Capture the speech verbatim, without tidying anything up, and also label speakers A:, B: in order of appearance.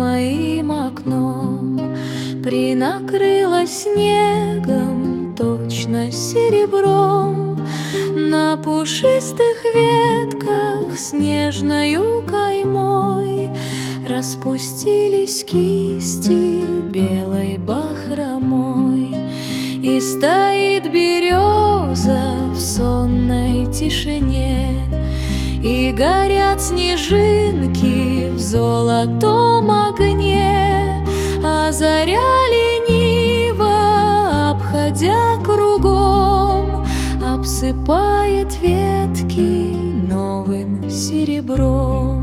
A: моим окном принакрылась снегом, точно серебром. На пушистых ветках снежною каймой распустились кисти белой бахромой. И стоит береза в сонной тишине, и горят снежинки в золотом огне, а заря лениво, обходя кругом, обсыпает ветки новым серебром.